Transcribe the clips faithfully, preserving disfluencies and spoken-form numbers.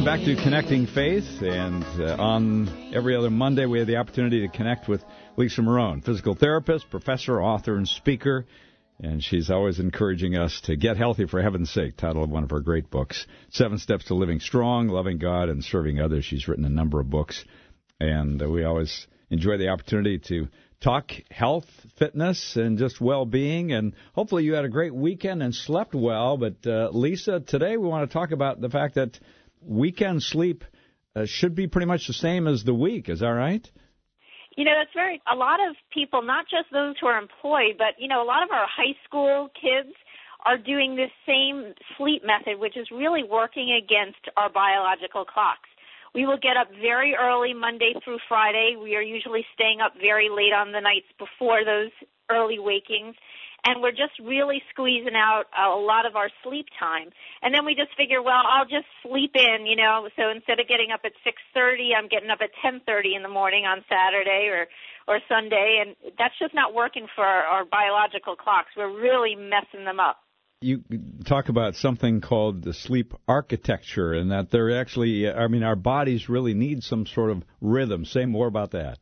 back to Connecting Faith, and uh, on every other Monday we have the opportunity to connect with Lisa Marone, physical therapist, professor, author, and speaker, and she's always encouraging us to get healthy for heaven's sake, title of one of her great books, Seven Steps to Living Strong, Loving God, and Serving Others. She's written a number of books, and uh, we always enjoy the opportunity to talk health, fitness, and just well-being. And hopefully you had a great weekend and slept well. But, uh, Lisa, today we want to talk about the fact that weekend sleep uh, should be pretty much the same as the week. Is that right? You know, that's very, a lot of people, not just those who are employed, but, you know, a lot of our high school kids are doing this same sleep method, which is really working against our biological clocks. We will get up very early Monday through Friday. We are usually staying up very late on the nights before those early wakings. And we're just really squeezing out a lot of our sleep time. And then we just figure, well, I'll just sleep in, you know. So instead of getting up at six thirty, I'm getting up at ten thirty in the morning on Saturday or, or Sunday. And that's just not working for our, our biological clocks. We're really messing them up. You talk about something called the sleep architecture, and that they're actually, I mean, our bodies really need some sort of rhythm. Say more about that.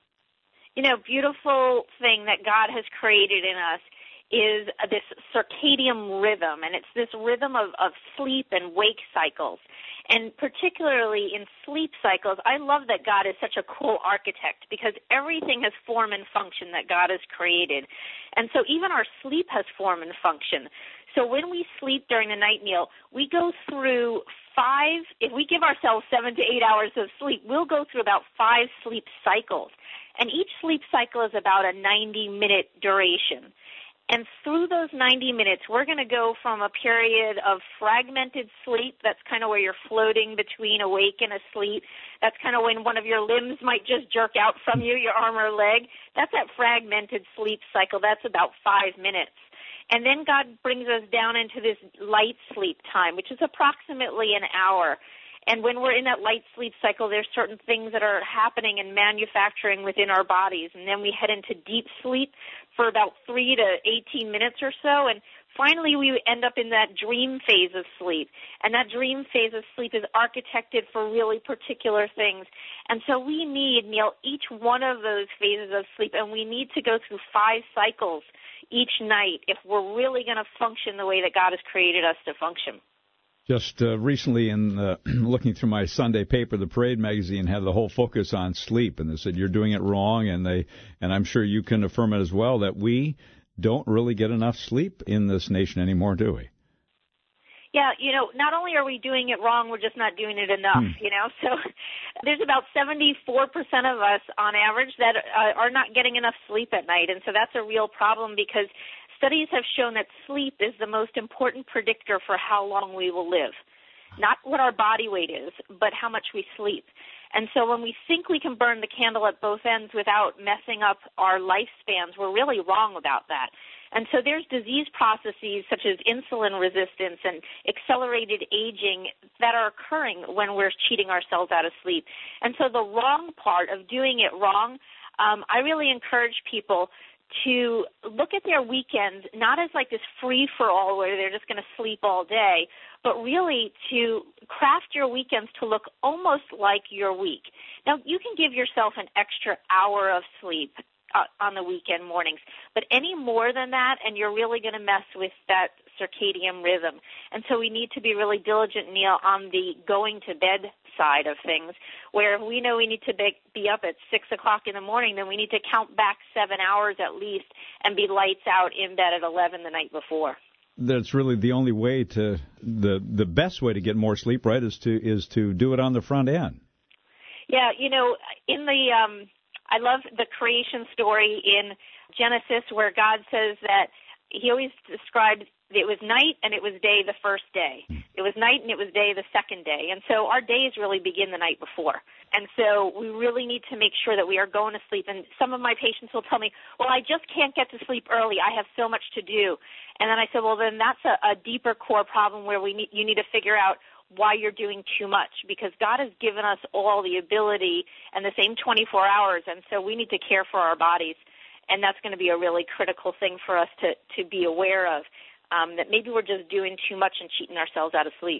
You know, beautiful thing that God has created in us is this circadian rhythm, and it's this rhythm of, of sleep and wake cycles. And particularly in sleep cycles, I love that God is such a cool architect because everything has form and function that God has created. And so even our sleep has form and function. So when we sleep during the night, Neil, we go through five, if we give ourselves seven to eight hours of sleep, we'll go through about five sleep cycles. And each sleep cycle is about a ninety-minute duration. And through those ninety minutes, we're going to go from a period of fragmented sleep. That's kind of where you're floating between awake and asleep. That's kind of when one of your limbs might just jerk out from you, your arm or leg. That's that fragmented sleep cycle. That's about five minutes. And then God brings us down into this light sleep time, which is approximately an hour. And when we're in that light sleep cycle, there's certain things that are happening and manufacturing within our bodies. And then we head into deep sleep for about three to eighteen minutes or so. And finally, we end up in that dream phase of sleep. And that dream phase of sleep is architected for really particular things. And so we need, Neil, each one of those phases of sleep, and we need to go through five cycles each night if we're really going to function the way that God has created us to function. Just uh, recently, in uh, looking through my Sunday paper, the Parade magazine had the whole focus on sleep, and they said you're doing it wrong, and they, and I'm sure you can affirm it as well, that we don't really get enough sleep in this nation anymore, do we? Yeah, you know, not only are we doing it wrong, we're just not doing it enough, hmm. you know. So there's about seventy-four percent of us on average that uh, are not getting enough sleep at night, and so that's a real problem because studies have shown that sleep is the most important predictor for how long we will live. Not what our body weight is, but how much we sleep. And so when we think we can burn the candle at both ends without messing up our lifespans, we're really wrong about that. And so there's disease processes such as insulin resistance and accelerated aging that are occurring when we're cheating ourselves out of sleep. And so the wrong part of doing it wrong, um, I really encourage people to look at their weekends not as like this free-for-all where they're just going to sleep all day, but really to craft your weekends to look almost like your week. Now, you can give yourself an extra hour of sleep uh, on the weekend mornings, but any more than that, and you're really going to mess with that circadian rhythm. And so we need to be really diligent, Neil, on the going to bed side of things, where if we know we need to be up at six o'clock in the morning, then we need to count back seven hours at least and be lights out in bed at eleven the night before. That's really the only way to, the the best way to get more sleep, right, is to is to do it on the front end. Yeah, you know, in the, um, I love the creation story in Genesis where God says that he always described it was night and it was day the first day. It was night and it was day the second day. And so our days really begin the night before. And so we really need to make sure that we are going to sleep. And some of my patients will tell me, well, I just can't get to sleep early. I have so much to do. And then I said, well, then that's a, a deeper core problem where we need, you need to figure out why you're doing too much, because God has given us all the ability and the same twenty-four hours. And so we need to care for our bodies. And that's going to be a really critical thing for us to, to be aware of. Um, that maybe we're just doing too much and cheating ourselves out of sleep.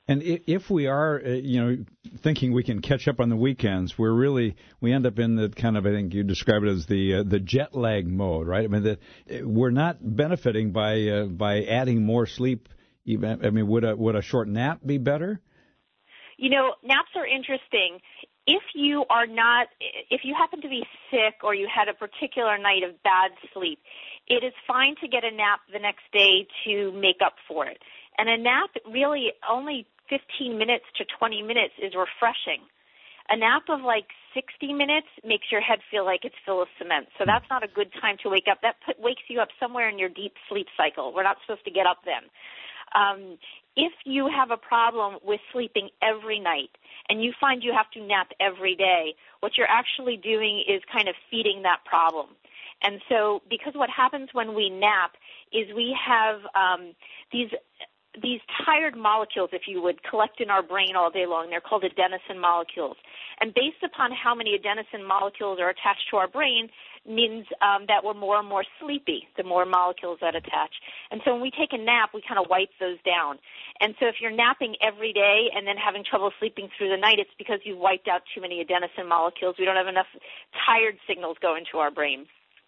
And if we are, uh, you know, thinking we can catch up on the weekends, we're really we end up in the kind of, I think you describe it as the uh, the jet lag mode, right? I mean, the, we're not benefiting by uh, by adding more sleep. Even, I mean, would a would a short nap be better? You know, naps are interesting. If you are not, if you happen to be sick or you had a particular night of bad sleep, it is fine to get a nap the next day to make up for it. And a nap really only fifteen minutes to twenty minutes is refreshing. A nap of like sixty minutes makes your head feel like it's full of cement. So that's not a good time to wake up. That put, wakes you up somewhere in your deep sleep cycle. We're not supposed to get up then. Um, if you have a problem with sleeping every night and you find you have to nap every day, what you're actually doing is kind of feeding that problem. And so because what happens when we nap is we have um, these these tired molecules, if you would, collect in our brain all day long. They're called adenosine molecules. And based upon how many adenosine molecules are attached to our brain means um, that we're more and more sleepy, the more molecules that attach. And so when we take a nap, we kind of wipe those down. And so if you're napping every day and then having trouble sleeping through the night, it's because you've wiped out too many adenosine molecules. We don't have enough tired signals going to our brain.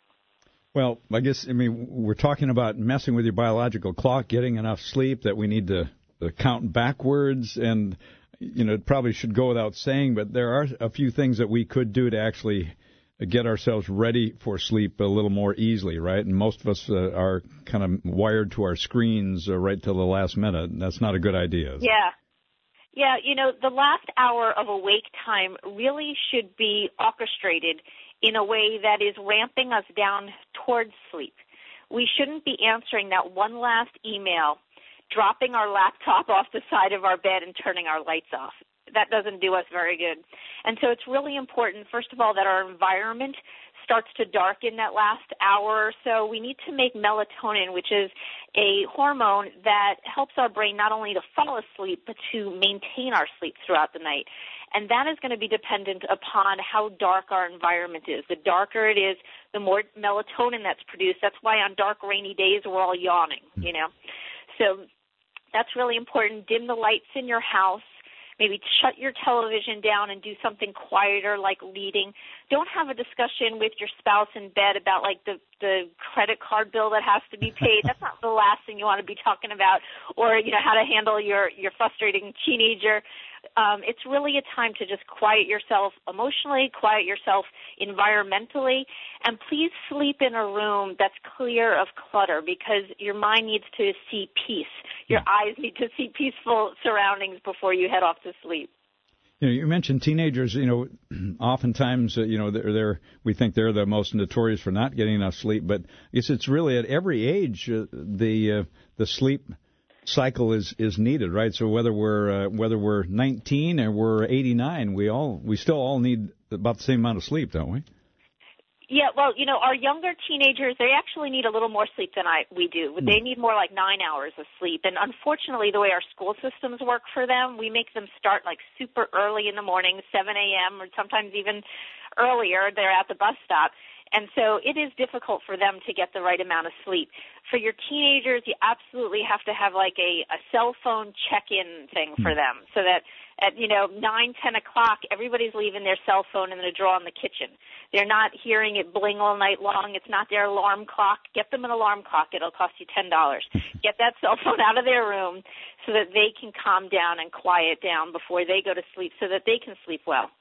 Well, I guess, I mean, we're talking about messing with your biological clock, getting enough sleep, that we need to, to count backwards, and, you know, it probably should go without saying, but there are a few things that we could do to actually get ourselves ready for sleep a little more easily, right? And most of us uh, are kind of wired to our screens uh, right till the last minute, and that's not a good idea. Yeah. Yeah, you know, the last hour of awake time really should be orchestrated in a way that is ramping us down towards sleep. We shouldn't be answering that one last email, dropping our laptop off the side of our bed and turning our lights off. That doesn't do us very good. And so it's really important, first of all, that our environment starts to darken that last hour or so. We need to make melatonin, which is a hormone that helps our brain not only to fall asleep, but to maintain our sleep throughout the night. And that is going to be dependent upon how dark our environment is. The darker it is, the more melatonin that's produced. That's why on dark, rainy days, we're all yawning, you know. So that's really important. Dim the lights in your house. Maybe shut your television down and do something quieter like reading. Don't have a discussion with your spouse in bed about like the, the credit card bill that has to be paid. That's not the last thing you want to be talking about, or, you know, how to handle your, your frustrating teenager. Um, it's really a time to just quiet yourself emotionally, quiet yourself environmentally, and please sleep in a room that's clear of clutter because your mind needs to see peace. Your eyes need to see peaceful surroundings before you head off to sleep. You know, you mentioned teenagers. You know, oftentimes, uh, you know, they're, they're we think they're the most notorious for not getting enough sleep. But I guess it's really at every age uh, the uh, the sleep cycle is, is needed, right? So whether we're uh, whether we're nineteen or we're eighty-nine, we all we still all need about the same amount of sleep, don't we? Yeah, well, you know, our younger teenagers, they actually need a little more sleep than I we do. Mm. They need more like nine hours of sleep. And unfortunately, the way our school systems work for them, we make them start like super early in the morning, seven a.m., or sometimes even earlier. They're at the bus stop. And so it is difficult for them to get the right amount of sleep. For your teenagers, you absolutely have to have like a, a cell phone check-in thing for them so that at, you know, nine, ten o'clock, everybody's leaving their cell phone in the drawer in the kitchen. They're not hearing it bling all night long. It's not their alarm clock. Get them an alarm clock. It'll cost you ten dollars. Get that cell phone out of their room so that they can calm down and quiet down before they go to sleep so that they can sleep well.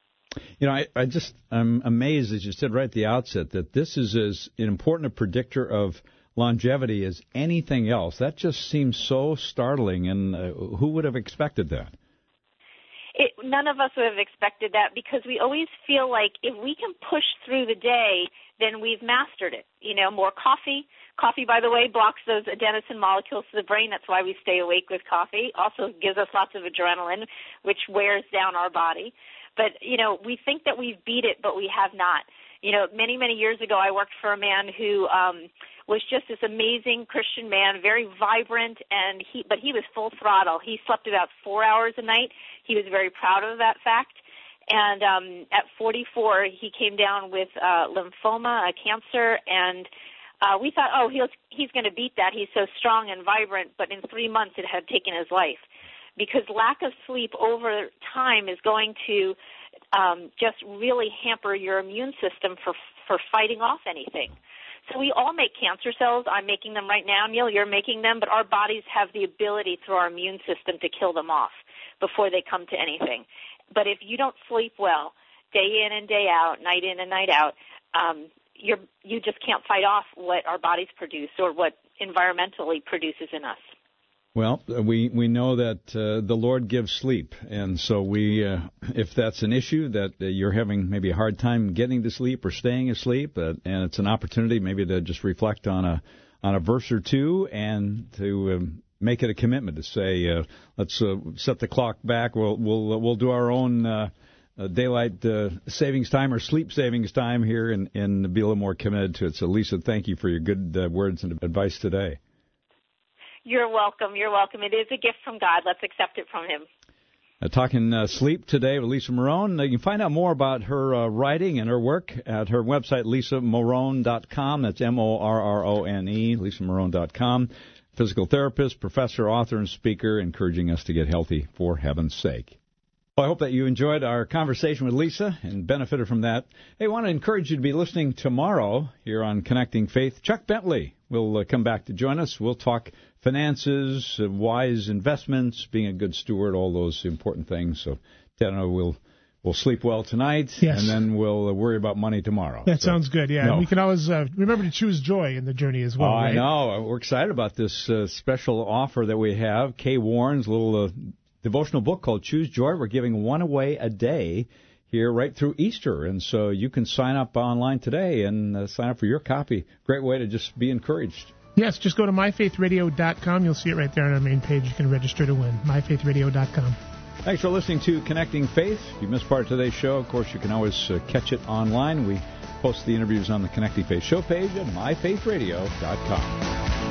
You know, I, I just, I'm amazed, as you said right at the outset, that this is as important a predictor of longevity as anything else. That just seems so startling, and uh, who would have expected that? It, none of us would have expected that because we always feel like if we can push through the day, then we've mastered it. You know, more coffee. Coffee, by the way, blocks those adenosine molecules to the brain. That's why we stay awake with coffee. Also gives us lots of adrenaline, which wears down our body. But, you know, we think that we've beat it, but we have not. You know, many, many years ago, I worked for a man who um, was just this amazing Christian man, very vibrant, and he, but he was full throttle. He slept about four hours a night. He was very proud of that fact. And um, at forty-four, he came down with uh, lymphoma, a cancer, and uh, we thought, oh, he'll, he's going to beat that. He's so strong and vibrant. But in three months, it had taken his life. because lack of sleep over time is going to um, just really hamper your immune system for for fighting off anything. So we all make cancer cells. I'm making them right now, Neil. You're making them, but our bodies have the ability through our immune system to kill them off before they come to anything. But if you don't sleep well, day in and day out, night in and night out, um, you're, you just can't fight off what our bodies produce or what environmentally produces in us. Well, we we know that uh, the Lord gives sleep, and so we, uh, if that's an issue that uh, you're having maybe a hard time getting to sleep or staying asleep, uh, and it's an opportunity maybe to just reflect on a on a verse or two and to um, make it a commitment to say, uh, let's uh, set the clock back. We'll we'll we'll do our own uh, uh, daylight uh, savings time or sleep savings time here, and and be a little more committed to it. So, Lisa, thank you for your good uh, words and advice today. You're welcome. You're welcome. It is a gift from God. Let's accept it from Him. Uh, talking uh, sleep today with Lisa Morrone. Uh, you can find out more about her uh, writing and her work at her website, lisa morrone dot com. That's M O R R O N E, lisa morrone dot com. Physical therapist, professor, author, and speaker, encouraging us to get healthy for heaven's sake. Well, I hope that you enjoyed our conversation with Lisa and benefited from that. Hey, I want to encourage you to be listening tomorrow here on Connecting Faith. Chuck Bentley will uh, come back to join us. We'll talk finances, uh, wise investments, being a good steward, all those important things. So, Ted and I will we'll sleep well tonight, yes. and then we'll uh, worry about money tomorrow. That so, sounds good, yeah. No. And we can always uh, remember to choose joy in the journey as well, Oh, right? I know. We're excited about this uh, special offer that we have. Kay Warren's little uh, devotional book called Choose Joy. We're giving one away a day here right through Easter. And so you can sign up online today and uh, sign up for your copy. Great way to just be encouraged. Yes, just go to my faith radio dot com. You'll see it right there on our main page. You can register to win, my faith radio dot com. Thanks for listening to Connecting Faith. If you missed part of today's show, of course, you can always uh, catch it online. We post the interviews on the Connecting Faith show page at my faith radio dot com.